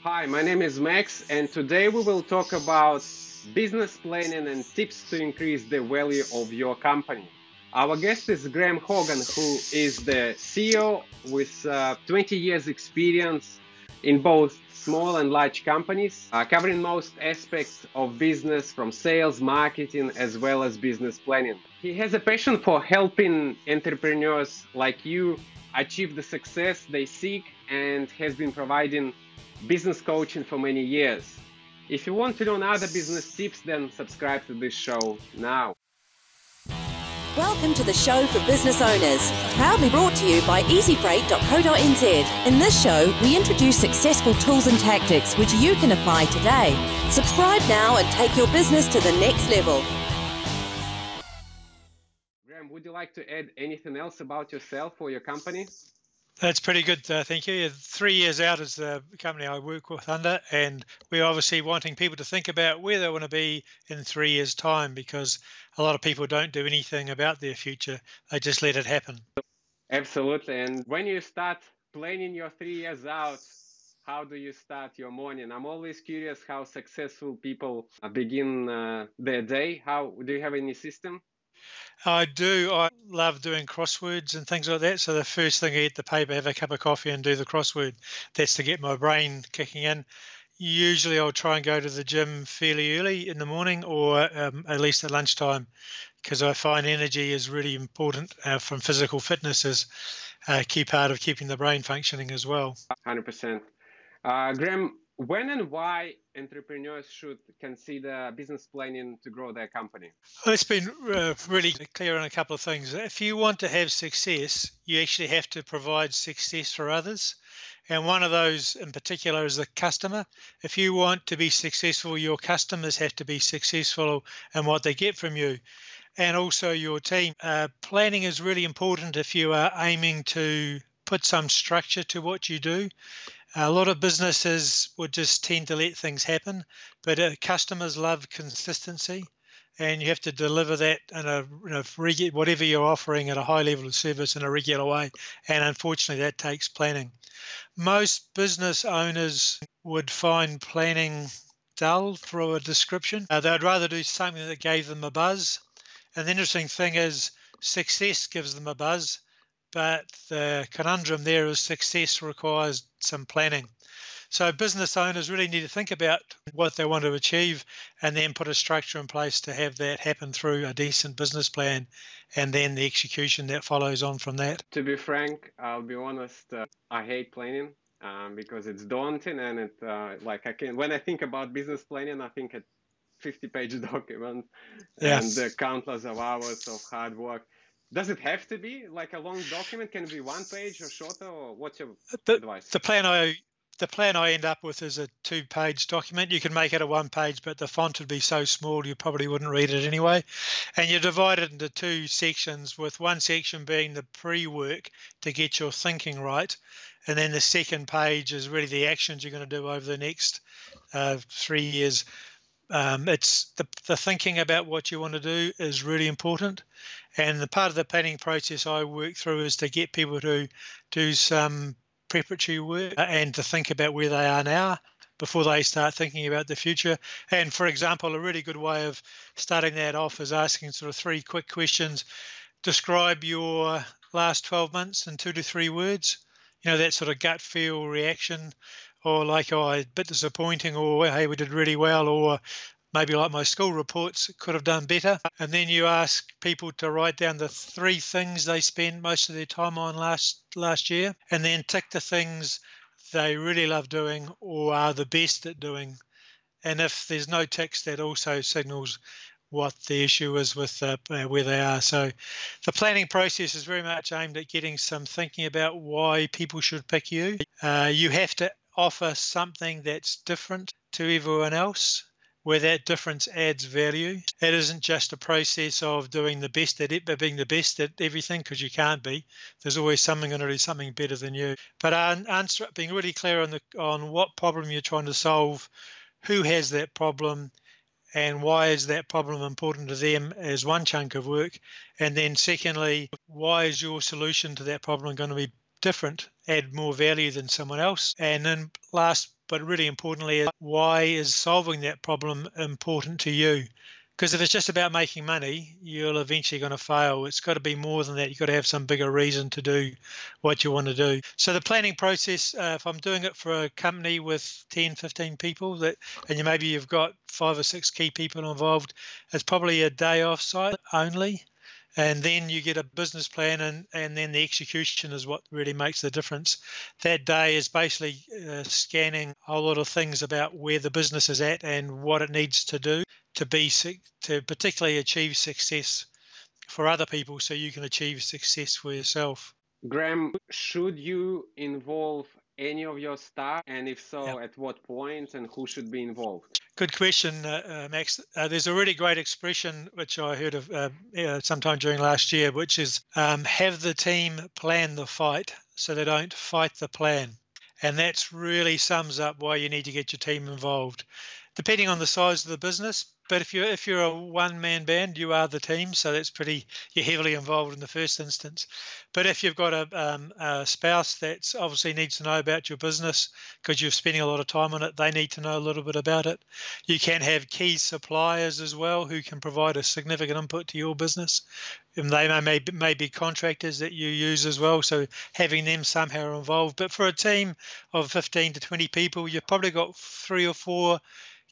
Hi, my name is Max, and today we will talk about business planning and tips to increase the value of your company. Our guest is Graham Hogan, who is the CEO with 20 years experience in both small and large companies, covering most aspects of business from sales, marketing, as well as business planning. He has a passion for helping entrepreneurs like you achieve the success they seek and has been providing business coaching for many years. If you want to learn other business tips, then subscribe to this show now. Welcome to the show for business owners, proudly brought to you by easyfreight.co.nz. In this show, we introduce successful tools and tactics which you can apply today. Subscribe now and take your business to the next level. Graham, would you like to add anything else about yourself or your company? That's pretty good, thank you. 3 years out is the company I work with under, and we're obviously wanting people to think about where they want to be in 3 years' time, because a lot of people don't do anything about their future. They just let it happen. Absolutely. And when you start planning your 3 years out, how do you start your morning? I'm always curious how successful people begin their day. How do you have any system? I do. I love doing crosswords and things like that. So the first thing I get the paper, have a cup of coffee and do the crossword. That's to get my brain kicking in. Usually I'll try and go to the gym fairly early in the morning, or at least at lunchtime, because I find energy is really important from physical fitness is a key part of keeping the brain functioning as well. 100%. Graham, when and why entrepreneurs should consider business planning to grow their company? Well, it's been really clear on a couple of things. If you want to have success, you actually have to provide success for others. And one of those in particular is the customer. If you want to be successful, your customers have to be successful in what they get from you, and also your team. Planning is really important if you are aiming to put some structure to what you do. A lot of businesses would just tend to let things happen, but customers love consistency, and you have to deliver that in whatever you're offering at a high level of service in a regular way. And unfortunately, that takes planning. Most business owners would find planning dull for a description. They'd rather do something that gave them a buzz. And the interesting thing is success gives them a buzz, but the conundrum there is success requires some planning. So business owners really need to think about what they want to achieve and then put a structure in place to have that happen through a decent business plan, and then the execution that follows on from that. To be frank, I'll be honest, I hate planning because it's daunting, and when I think about business planning, I think a 50-page document and the countless of hours of hard work. Does it have to be like a long document? Can it be 1 page or shorter? Or what's your advice? The plan I end up with is a 2-page document. You can make it a 1 page, but the font would be so small you probably wouldn't read it anyway. And you divide it into 2 sections, with one section being the pre-work to get your thinking right. And then the second page is really the actions you're going to do over the next 3 years. It's the thinking about what you want to do is really important. And the part of the planning process I work through is to get people to do some preparatory work and to think about where they are now before they start thinking about the future. And for example, a really good way of starting that off is asking sort of 3 quick questions. Describe your last 12 months in 2 to 3 words. You know, that sort of gut feel reaction, or like, oh, a bit disappointing, or hey, we did really well, or maybe like my school reports, could have done better. And then you ask people to write down the 3 things they spend most of their time on last year, and then tick the things they really love doing or are the best at doing. And if there's no ticks, that also signals what the issue is with where they are. So the planning process is very much aimed at getting some thinking about why people should pick you. You have to offer something that's different to everyone else, where that difference adds value. It isn't just a process of doing the best at it, but being the best at everything, because you can't be. There's always someone going to do something better than you. But being really clear on what problem you're trying to solve, who has that problem, and why is that problem important to them as one chunk of work. And then secondly, why is your solution to that problem going to be different, add more value than someone else? And then last but really importantly, why is solving that problem important to you? Because if it's just about making money, you're eventually going to fail. It's got to be more than that. You've got to have some bigger reason to do what you want to do. So the planning process, if I'm doing it for a company with 10, 15 people, and maybe you've got 5 or 6 key people involved, it's probably a day off site only. And then you get a business plan, and then the execution is what really makes the difference. That day is basically scanning a whole lot of things about where the business is at and what it needs to do to particularly achieve success for other people, so you can achieve success for yourself. Graham, should you involve any of your staff, and if so, Yep. at what point, and who should be involved? Good question, Max. There's a really great expression which I heard of sometime during last year, which is have the team plan the fight so they don't fight the plan. And that really sums up why you need to get your team involved. Depending on the size of the business, but if you're a one-man band, you are the team, so you're heavily involved in the first instance. But if you've got a spouse that obviously needs to know about your business because you're spending a lot of time on it, they need to know a little bit about it. You can have key suppliers as well who can provide a significant input to your business, and they may be contractors that you use as well. So having them somehow involved. But for a team of 15 to 20 people, you've probably got 3 or 4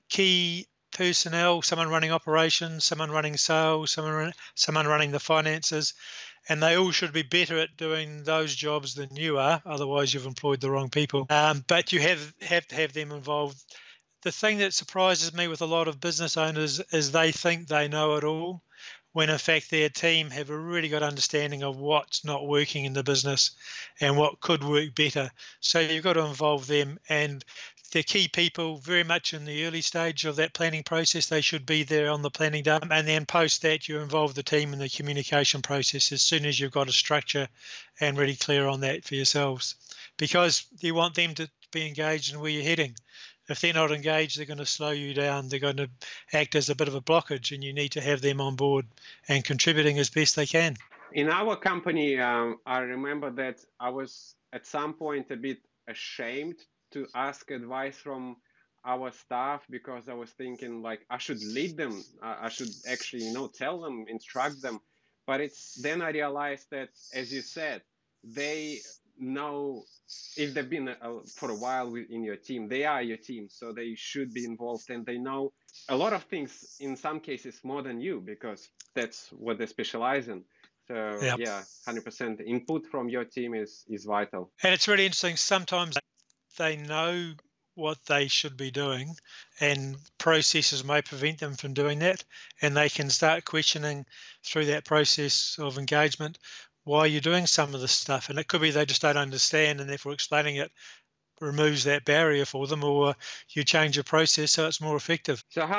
key personnel, someone running operations, someone running sales, someone running the finances, and they all should be better at doing those jobs than you are. Otherwise, you've employed the wrong people. But you have to have them involved. The thing that surprises me with a lot of business owners is they think they know it all, when in fact their team have a really good understanding of what's not working in the business and what could work better. So you've got to involve them, and they're key people very much in the early stage of that planning process. They should be there on the planning day. And then post that, you involve the team in the communication process as soon as you've got a structure and really clear on that for yourselves, because you want them to be engaged in where you're heading. If they're not engaged, they're going to slow you down. They're going to act as a bit of a blockage, and you need to have them on board and contributing as best they can. In our company, I remember that I was at some point a bit ashamed to ask advice from our staff, because I was thinking like I should lead them. I should actually, tell them, instruct them. But then I realized that, as you said, they know, if they've been for a while in your team, they are your team, so they should be involved, and they know a lot of things, in some cases more than you, because that's what they specialize in. So Yep. Yeah, 100% input from your team is vital. And it's really interesting. Sometimes they know what they should be doing, and processes may prevent them from doing that, and they can start questioning through that process of engagement why you're doing some of the stuff. And it could be they just don't understand, and therefore explaining it removes that barrier for them, or you change your process so it's more effective. So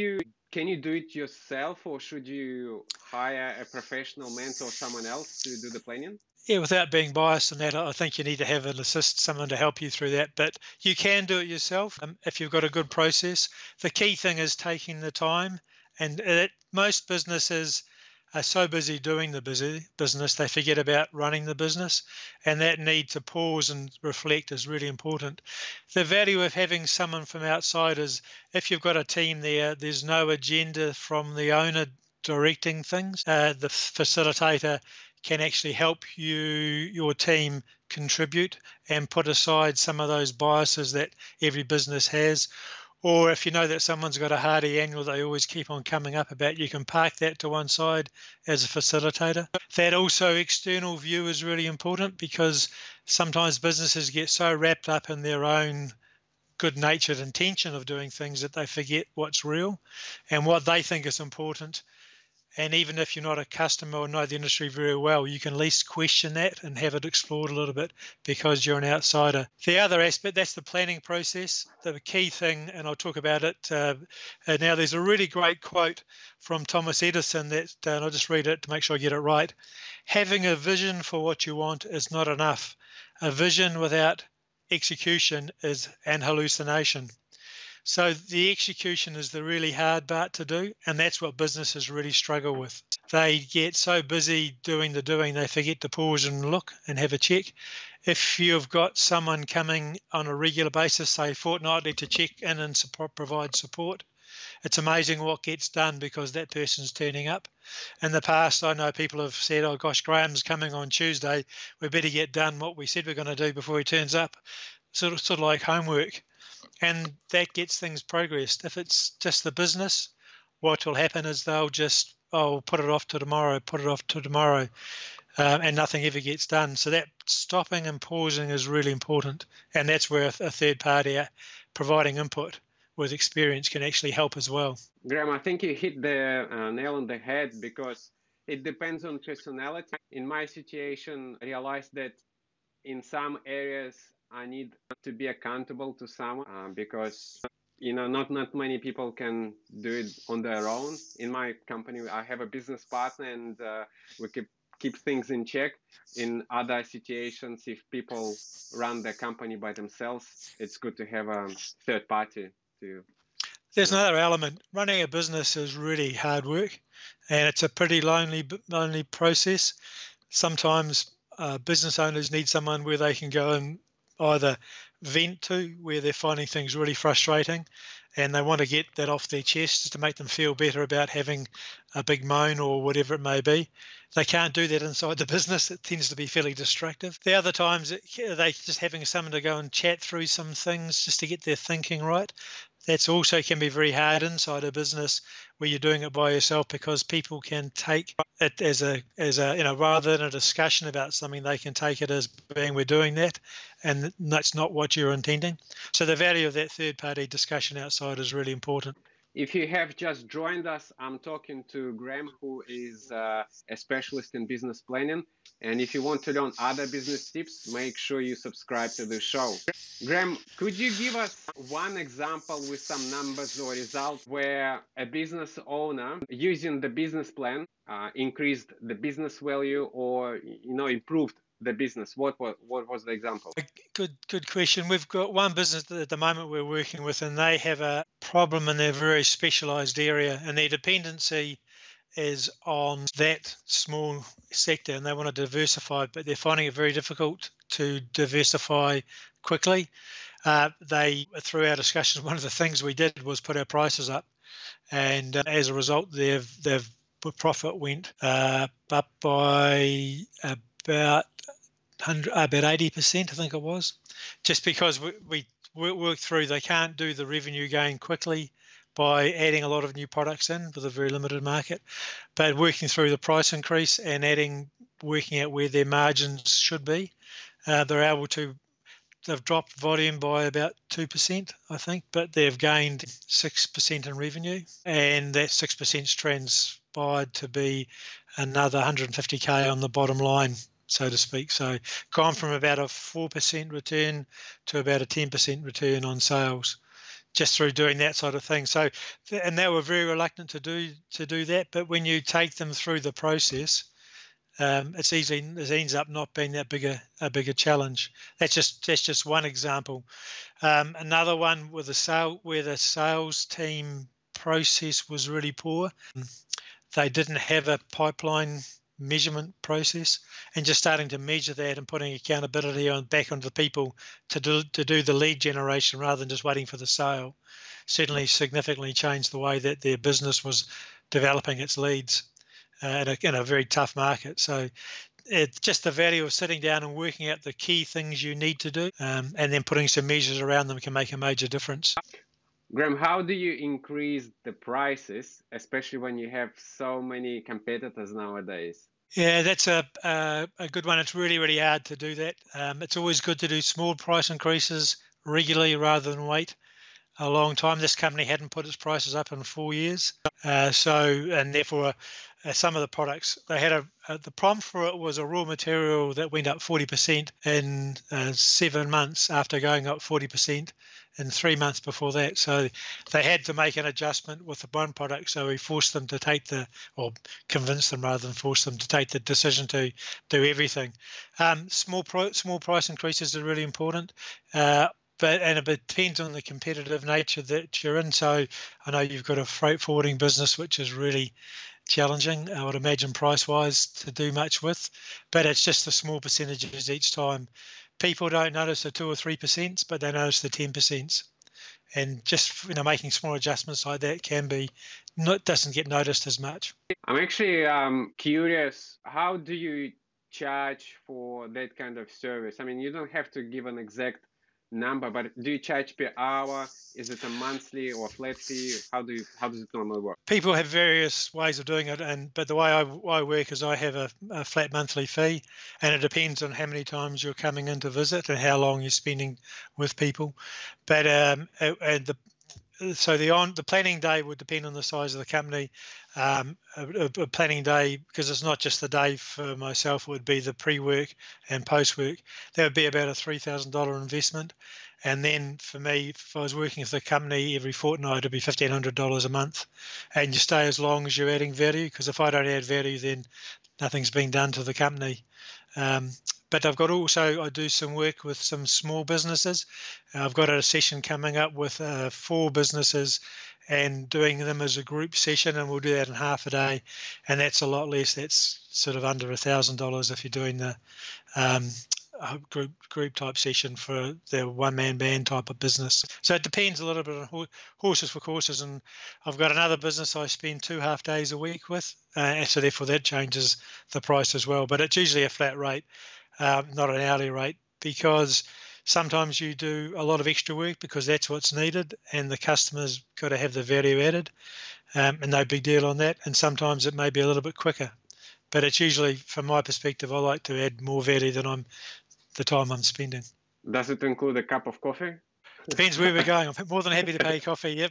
can you do it yourself, or should you hire a professional mentor or someone else to do the planning? Yeah, without being biased in that, I think you need to have someone to help you through that. But you can do it yourself if you've got a good process. The key thing is taking the time, and most businesses are so busy doing the business, they forget about running the business, and that need to pause and reflect is really important. The value of having someone from outside is, if you've got a team there's no agenda from the owner directing things. The facilitator can actually help your team contribute and put aside some of those biases that every business has. Or if you know that someone's got a hardy angle they always keep on coming up about, you can park that to one side as a facilitator. That also external view is really important, because sometimes businesses get so wrapped up in their own good-natured intention of doing things that they forget what's real and what they think is important. And even if you're not a customer or know the industry very well, you can at least question that and have it explored a little bit, because you're an outsider. The other aspect, that's the planning process. The key thing, and I'll talk about it now, there's a really great quote from Thomas Edison and I'll just read it to make sure I get it right. Having a vision for what you want is not enough. A vision without execution is an hallucination. So the execution is the really hard part to do, and that's what businesses really struggle with. They get so busy doing the doing, they forget to pause and look and have a check. if you've got someone coming on a regular basis, say fortnightly, to check in and provide support, it's amazing what gets done because that person's turning up. In the past, I know people have said, oh gosh, Graham's coming on Tuesday, we better get done what we said we're going to do before he turns up, sort of like homework. And that gets things progressed. If it's just the business, what will happen is they'll just, put it off to tomorrow, and nothing ever gets done. So that stopping and pausing is really important. And that's where a third party providing input with experience can actually help as well. Graham, I think you hit the nail on the head because it depends on personality. In my situation, I realized that in some areas I need to be accountable to someone because not many people can do it on their own. In my company, I have a business partner and we keep things in check. In other situations, if people run their company by themselves, it's good to have a third party. There's another element. Running a business is really hard work, and it's a pretty lonely process. Sometimes business owners need someone where they can go and either vent to, where they're finding things really frustrating, and they want to get that off their chest just to make them feel better about having a big moan or whatever it may be. They can't do that inside the business. It tends to be fairly destructive. The other times, they just having someone to go and chat through some things just to get their thinking right. That's also can be very hard inside a business where you're doing it by yourself, because people can take it as a rather than a discussion about something, they can take it as being we're doing that, and that's not what you're intending. So the value of that third party discussion outside is really important. If you have just joined us, I'm talking to Graham, who is a specialist in business planning. And if you want to learn other business tips, make sure you subscribe to the show. Graham, could you give us one example with some numbers or results where a business owner using the business plan increased the business value or improved the business? What was the example? Good question. We've got one business at the moment we're working with, and they have a problem in their very specialized area, and their dependency is on that small sector, and they want to diversify, but they're finding it very difficult to diversify quickly. Through our discussions, one of the things we did was put our prices up, and as a result, their profit went up by about 80%, I think it was, just because we worked through, they can't do the revenue gain quickly by adding a lot of new products in with a very limited market, but working through the price increase and working out where their margins should be, they've dropped volume by about 2%, I think, but they've gained 6% in revenue, and that 6% transpired to be another 150K on the bottom line, so to speak. So gone from about a 4% return to about a 10% return on sales, just through doing that sort of thing. So, and they were very reluctant to do that. But when you take them through the process, it ends up not being that a bigger challenge. That's just one example. Another one with where the sales team process was really poor. They didn't have a pipeline measurement process, and just starting to measure that and putting accountability back onto the people to do the lead generation rather than just waiting for the sale certainly significantly changed the way that their business was developing its leads in a very tough market. So it's just the value of sitting down and working out the key things you need to do, and then putting some measures around them can make a major difference. Graham, how do you increase the prices, especially when you have so many competitors nowadays? Yeah, that's a good one. It's really, really hard to do that. It's always good to do small price increases regularly rather than wait a long time. This company hadn't put its prices up in 4 years. And therefore, some of the products, they had the prompt for it was a raw material that went up 40% in 7 months after going up 40% in 3 months before that. So they had to make an adjustment with the one product. So we forced them to convinced them rather than force them to take the decision to do everything. Small price increases are really important. But it depends on the competitive nature that you're in. So I know you've got a freight forwarding business, which is really challenging, I would imagine, price-wise to do much with. But it's just the small percentages each time. people don't notice the 2 or 3%, but they notice the 10%. And just making small adjustments like that doesn't get noticed as much. I'm actually curious, how do you charge for that kind of service? I mean, you don't have to give an exact number, but do you charge per hour? Is it a monthly or flat fee? How does it normally work? People have various ways of doing it, but the way I work is I have a flat monthly fee, and it depends on how many times you're coming in to visit and how long you're spending with people. But the planning day would depend on the size of the company. A planning day, because it's not just the day for myself, it would be the pre-work and post-work. That would be about a $3,000 investment. And then for me, if I was working with the company every fortnight, it'd be $1,500 a month. And you stay as long as you're adding value, because if I don't add value, then nothing's being done to the company. But I do some work with some small businesses. I've got a session coming up with 4 businesses and doing them as a group session, and we'll do that in half a day. And that's a lot less. That's sort of under $1,000 if you're doing the group type session for the one-man band type of business. So it depends a little bit on horses for courses. And I've got another business I spend 2 half days a week with, so therefore that changes the price as well. But it's usually a flat rate, not an hourly rate, because sometimes you do a lot of extra work because that's what's needed, and the customer's got to have the value added, and no big deal on that. And sometimes it may be a little bit quicker, but it's usually, from my perspective, I like to add more value than the time I'm spending. Does it include a cup of coffee? Depends where we're going. I'm more than happy to pay coffee. Yep.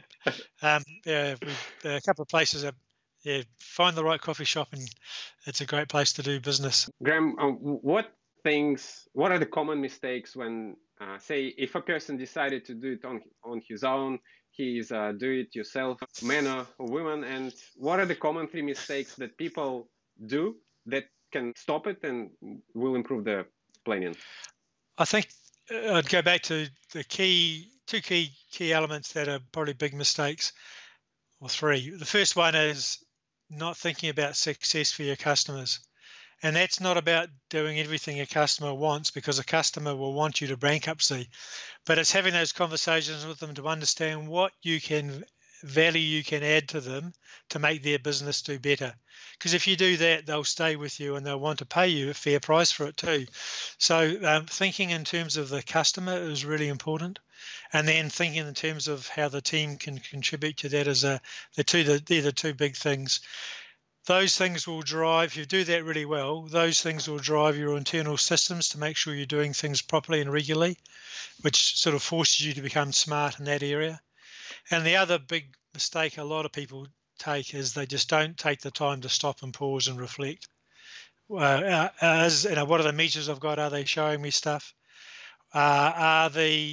A couple of places. Find the right coffee shop, and it's a great place to do business. Graham, what are the common mistakes when, say, if a person decided to do it on his own, he is a do-it-yourself man or woman, and what are the common 3 mistakes that people do that can stop it and will improve the planning? I think I'd go back to the two key elements that are probably big mistakes, or 3. The first one is not thinking about success for your customers. And that's not about doing everything a customer wants, because a customer will want you to bankruptcy, but it's having those conversations with them to understand what value you can add to them to make their business do better. Because if you do that, they'll stay with you and they'll want to pay you a fair price for it too. So thinking in terms of the customer is really important, and then thinking in terms of how the team can contribute to that they're the 2 big things. Those things will drive, if you do that really well, those things will drive your internal systems to make sure you're doing things properly and regularly, which sort of forces you to become smart in that area. And the other big mistake a lot of people take is they just don't take the time to stop and pause and reflect. What are the measures I've got? Are they showing me stuff? Are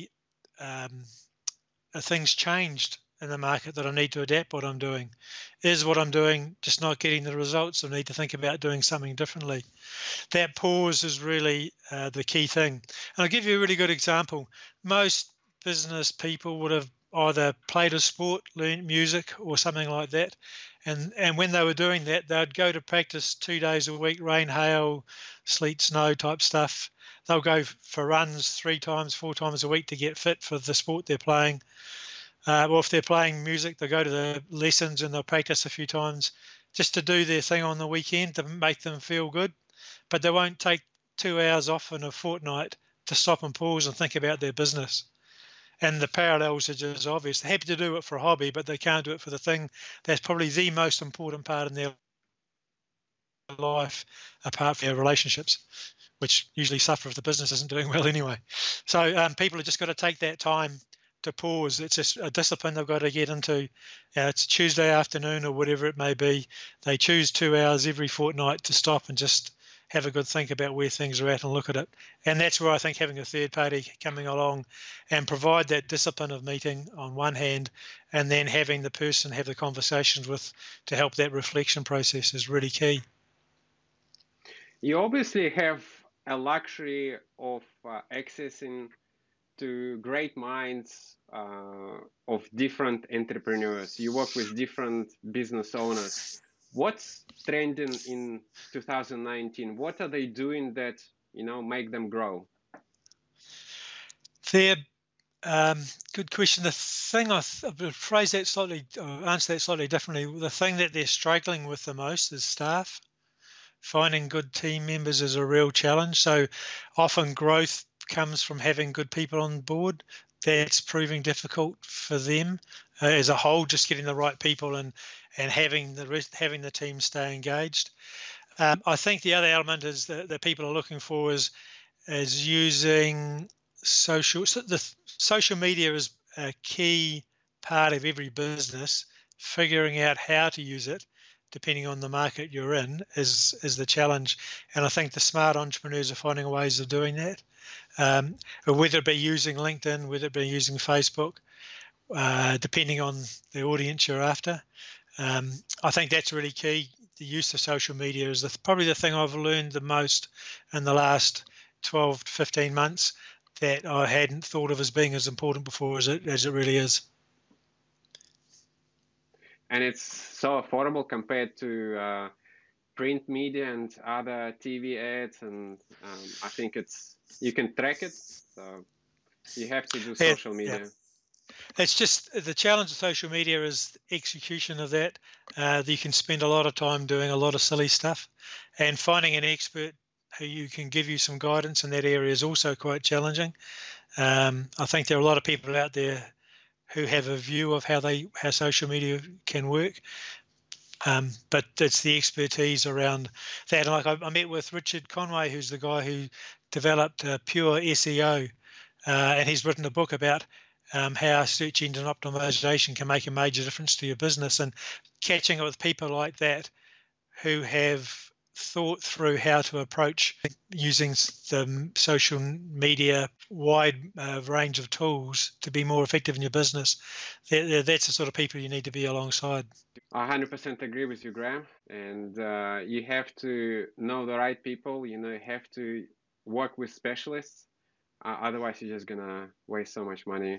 things changed in the market that I need to adapt what I'm doing? Is what I'm doing just not getting the results? I need to think about doing something differently. That pause is really the key thing. And I'll give you a really good example. Most business people would have either played a sport, learned music or something like that. And when they were doing that, they'd go to practice 2 days a week, rain, hail, sleet, snow type stuff. They'll go for runs 3 times, 4 times a week to get fit for the sport they're playing. Or if they're playing music, they'll go to the lessons and they'll practice a few times just to do their thing on the weekend to make them feel good. But they won't take 2 hours off in a fortnight to stop and pause and think about their business. And the parallels are just obvious. They're happy to do it for a hobby, but they can't do it for the thing that's probably the most important part in their life, apart from their relationships, which usually suffer if the business isn't doing well anyway. So people have just got to take that time to pause. It's just a discipline they've got to get into. It's Tuesday afternoon or whatever it may be. They choose 2 hours every fortnight to stop and just have a good think about where things are at and look at it. And that's where I think having a third party coming along and provide that discipline of meeting on one hand, and then having the person have the conversations with to help that reflection process is really key. You obviously have a luxury of accessing to great minds of different entrepreneurs. You work with different business owners. What's trending in 2019? What are they doing that make them grow? There, good question. The thing I would phrase that slightly, or answer that slightly differently. The thing that they're struggling with the most is staff. Finding good team members is a real challenge. So often growth comes from having good people on board. That's proving difficult for them as a whole. Just getting the right people and having the team stay engaged. I think the other element is that people are looking for is using social. So the social media is a key part of every business. Figuring out how to use it, depending on the market you're in, is the challenge. And I think the smart entrepreneurs are finding ways of doing that. Whether it be using LinkedIn, whether it be using Facebook, depending on the audience you're after. I think that's really key. The use of social media is probably the thing I've learned the most in the last 12 to 15 months that I hadn't thought of as being as important before as it really is. And it's so affordable compared to print media and other TV ads, and I think you can track it, so you have to do social media. Yeah. It's just the challenge of social media is execution of that. You can spend a lot of time doing a lot of silly stuff, and finding an expert who can give you some guidance in that area is also quite challenging. I think there are a lot of people out there who have a view of how social media can work, but it's the expertise around that. Like I met with Richard Conway, who's the guy who developed Pure SEO, and he's written a book about how search engine optimization can make a major difference to your business, and catching up with people like that who have thought through how to approach using the social media wide range of tools to be more effective in your business. That's the sort of people you need to be alongside. I 100% agree with you, Graham. And you have to know the right people. You have to work with specialists. Otherwise, you're just going to waste so much money.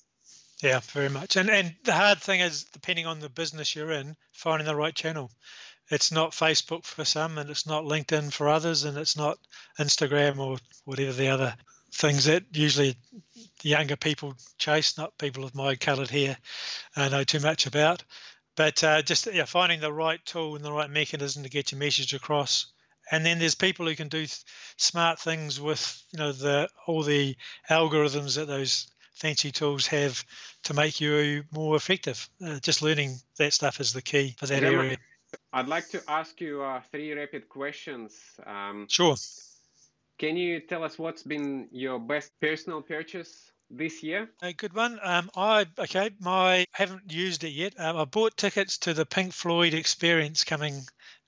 Yeah, very much. And the hard thing is, depending on the business you're in, finding the right channel. It's not Facebook for some, and it's not LinkedIn for others, and it's not Instagram or whatever the other things that usually younger people chase, not people with my coloured hair know too much about. But just finding the right tool and the right mechanism to get your message across. And then there's people who can do smart things with all the algorithms that those fancy tools have to make you more effective. Just learning that stuff is the key for that area. I'd like to ask you 3 rapid questions. Sure. Can you tell us what's been your best personal purchase this year? A good one. I haven't used it yet. I bought tickets to the Pink Floyd experience coming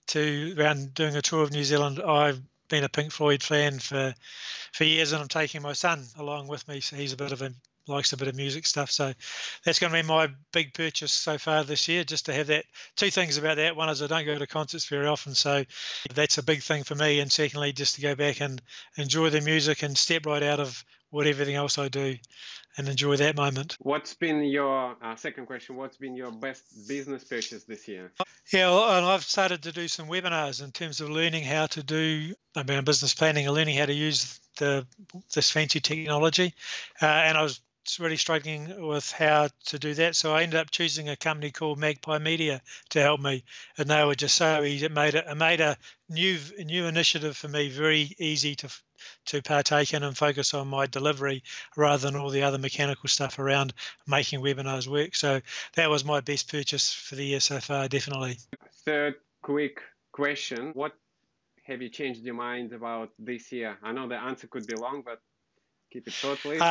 around doing a tour of New Zealand. I've been a Pink Floyd fan for years, and I'm taking my son along with me. So he's likes a bit of music stuff. So that's going to be my big purchase so far this year, just to have that. 2 things about that. One is I don't go to concerts very often, so that's a big thing for me. And secondly, just to go back and enjoy the music and step right out of everything else I do and enjoy that moment. What's been your second question? What's been your best business purchase this year? Yeah, and I've started to do some webinars in terms of learning how to do business planning and learning how to use this fancy technology. And I was really struggling with how to do that, so I ended up choosing a company called Magpie Media to help me, and they were just so easy. It made a new initiative for me very easy to partake in and focus on my delivery rather than all the other mechanical stuff around making webinars work. So that was my best purchase for the year so far, definitely. Third quick question: what have you changed your mind about this year? I know the answer could be long, but keep it short, please.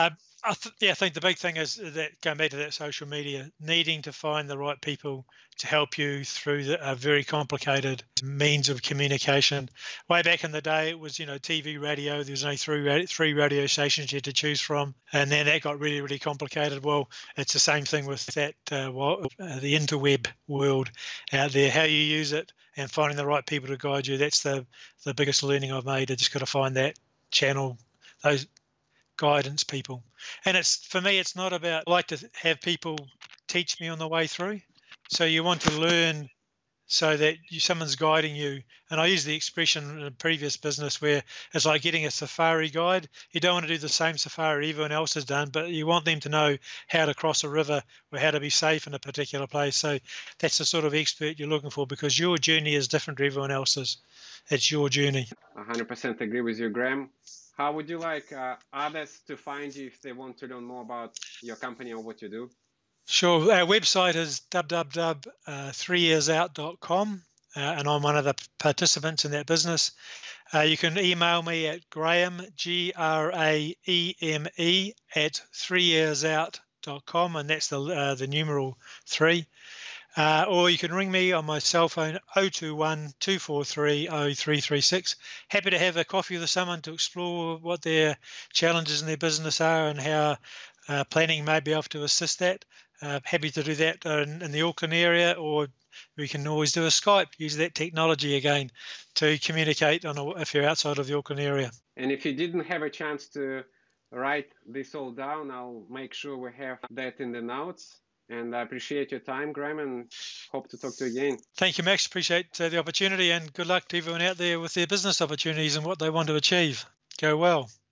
I think the big thing is that, going back to that social media, needing to find the right people to help you through a very complicated means of communication. Way back in the day, it was TV, radio. There was only three radio stations you had to choose from, and then that got really, really complicated. Well, it's the same thing with that the interweb world out there. How you use it and finding the right people to guide you. That's the biggest learning I've made. I just got to find that channel, those guidance people. And for me, it's not about, I like to have people teach me on the way through. So you want to learn so that someone's guiding you. And I use the expression in a previous business where it's like getting a safari guide. You don't want to do the same safari everyone else has done, but you want them to know how to cross a river or how to be safe in a particular place. So that's the sort of expert you're looking for, because your journey is different to everyone else's. It's your journey. 100% agree with you, Graham. How would you like others to find you if they want to learn more about your company or what you do? Sure. Our website is www.3yearsout.com, and I'm one of the participants in that business. You can email me at Graham, GRAEME, at 3yearsout.com, and that's the numeral 3. Or you can ring me on my cell phone, 021 243 0336. Happy to have a coffee with someone to explore what their challenges in their business are and how planning may be able to assist that. Happy to do that in the Auckland area, or we can always do a Skype, use that technology again to communicate if you're outside of the Auckland area. And if you didn't have a chance to write this all down, I'll make sure we have that in the notes. And I appreciate your time, Graham, and hope to talk to you again. Thank you, Max. Appreciate the opportunity, and good luck to everyone out there with their business opportunities and what they want to achieve. Go well.